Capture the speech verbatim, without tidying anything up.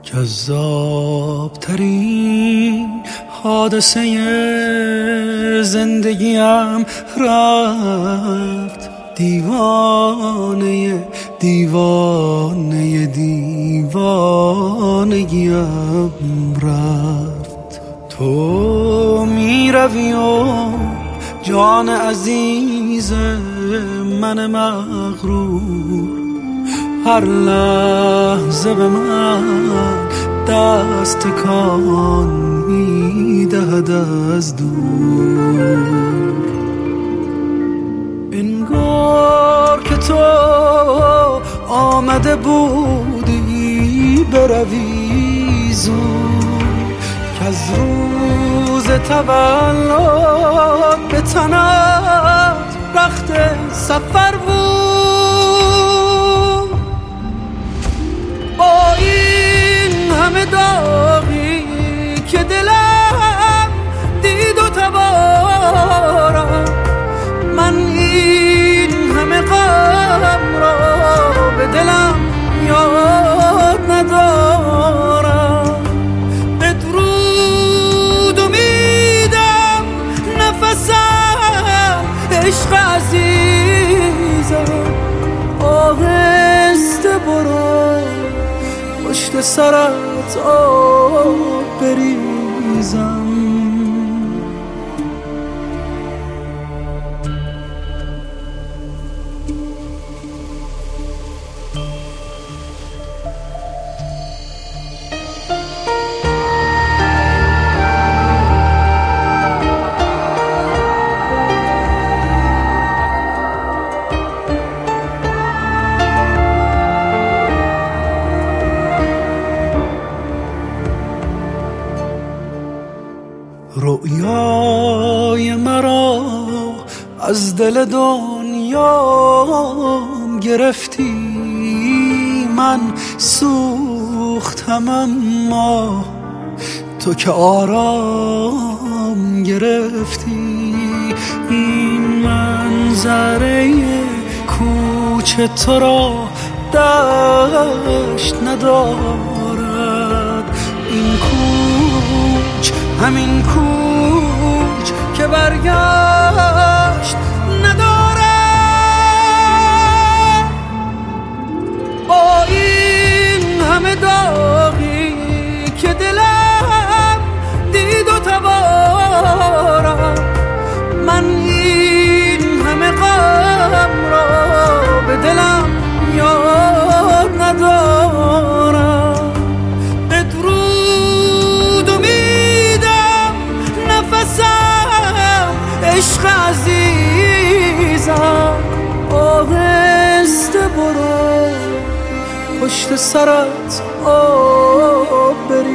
جذاب ترین حادثه زندگیم رفت، دیوانه دیوانه دیوانگیم رفت. تو می روی و جان عزیز من مغرور هر لحظه به من دست تکان می دهد از دور. انگار که تو آمده بودی بروی زود، که از روز تولد به تنت رخت سفر بود. با این همه داغی که دلم دید و تبارم، من این همه غم را به دلم یاد ندارم. بدرود امیدم نفسم عشق عزیزم، آهسته برو پشت سرت آب بریزم. رویای مرا از دل دنیام گرفتی، من سوختم اما تو که آرام گرفتی. این منظره کوچه تو را دشت ندارد، این کوچ همین کوچ که برگشت ندارد. با این همه داغی که دلم دید و تبارم، من این همه غم را به دلم یاد ندارم. عشق عزیزم، آهسته برو پشت سرت آب بریزم.